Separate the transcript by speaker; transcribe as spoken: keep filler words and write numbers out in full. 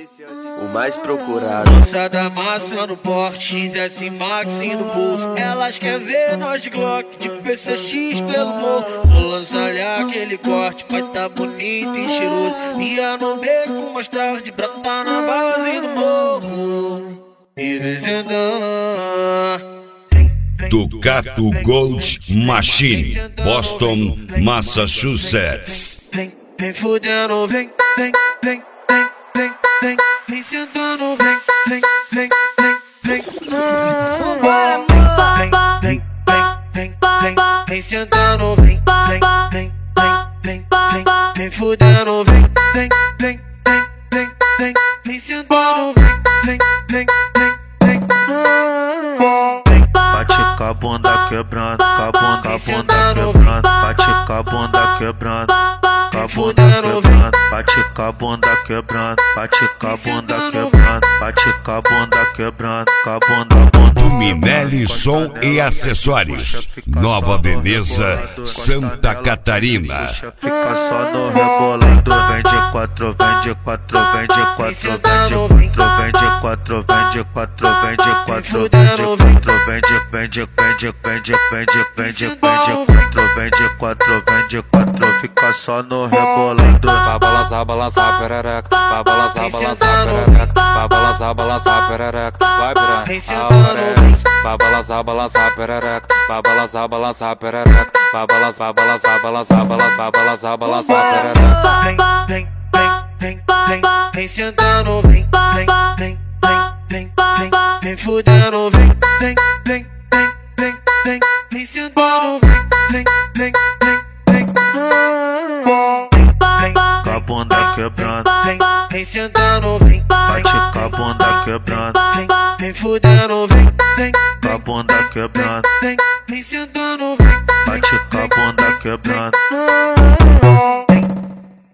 Speaker 1: o mais procurado.
Speaker 2: Moçada massa no porte, X S Max no bolso. Elas querem ver nós de Glock, de P C X pelo morro. No lança-lhe aquele corte, pai tá bonito e cheiroso. Ia no beco mais tarde, brota na base do morro. E vem sentar.
Speaker 3: Ducato Gold Machine, Boston, Massachusetts.
Speaker 2: Vem, vem fudendo, vem, vem, vem, vem, vem, vem, vem sentando, vem, vem, vem, vem, vem. Vambora, amor. Vem, vem, vem, vem, vem, vem sentando, vem, vem, vem, vem, vem, vem, vem fudendo, vem, vem, vem, vem, vem, vem, vem sentando, vem, vem, vem, vem, vem.
Speaker 4: Bate com a bunda quebrando, com a bunda, com a bunda quebrando. Bate com a bunda quebrando, com a bunda quebrando. Bate com a bunda quebrando, bate com a bunda quebrando. Bate com a bunda quebrando, com a bunda, bunda.
Speaker 3: Tuminelli Som e Acessórios, Nova Veneza, Santa Catarina.
Speaker 4: Fica só no rebolando, vende quatro, vende quatro, vende quatro, vende quatro, vende quatro, vende quatro, vende quatro, vende quatro, vende, vende, vende, vende, vende, vende, vende quatro, vende quatro, vende quatro, fica só no rebolando.
Speaker 5: Vai balançar, balançar perereca, vai balançar, balançar perereca, vai balançar, balançar perereca, vai virar a hora. Vai balançar, balançar perereca, vai balançar, balançar perereca, vai balançar, balançar, balançar, balançar, balançar, balançar perereca.
Speaker 2: Vem, vem, vem, vem, vem, vem sentando, vem, vem, vem, vem, vem, vem, vem fudendo, vem, vem, vem, vem, vem, vem, vem sentando, vem, vem, vem, vem, vem.
Speaker 4: Com a bunda quebrando,
Speaker 2: Vem, vem sentando, vem,
Speaker 4: bate com a bunda quebrando,
Speaker 2: vem, vem fudendo, vem, vem,
Speaker 4: com a bunda quebrando,
Speaker 2: vem, vem sentando, vem,
Speaker 4: bate com a bunda